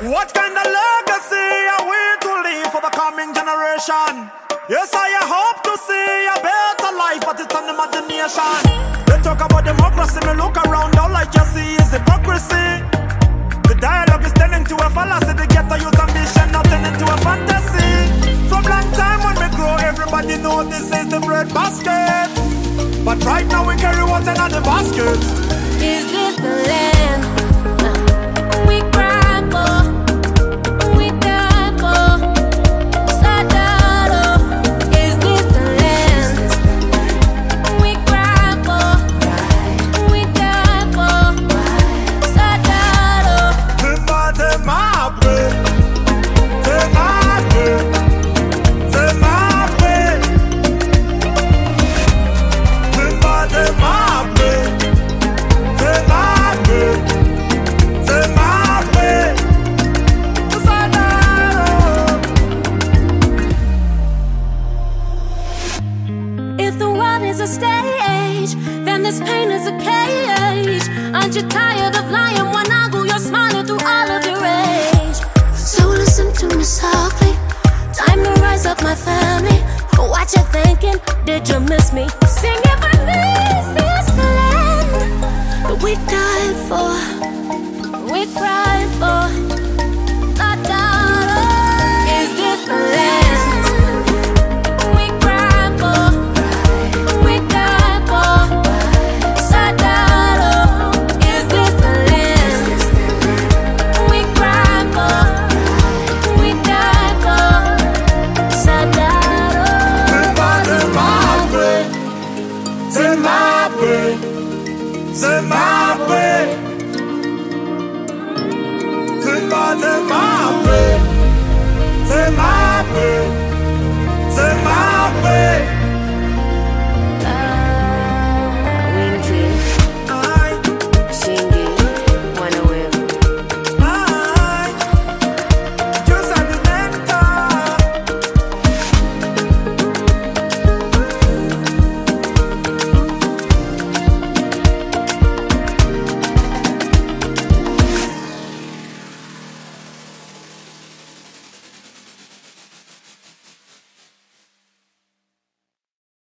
What kind of legacy are we to leave for the coming generation? Yes, I hope to see a better life, but it's an imagination. They talk about democracy, me look around, all I just see is hypocrisy. The dialogue is turning to a fallacy, the ghetto youth ambition not turning to a fantasy. From long time when we grow, everybody know this is the bread basket. But right now we carry what's in the basket. Is this the land we cry for? We die for? Sadado. Is this the land we cry for? We die for? Sadado. Zimbabwe, if the world is a stage, then this pain is a cage. Aren't you tired of lying one angle? You're smiling through all of your rage. So listen to me softly. Time to rise up, my family. What you thinking? Did you miss me? Sing it for me. Is this the land that we died for? We cried for. Da, da, da. Is this the land we cried for? We died for. Sadado. Is this the land we cried for? We died for. Sadado. Zimbabwe, Zimbabwe, Zimbabwe, Zimbabwe.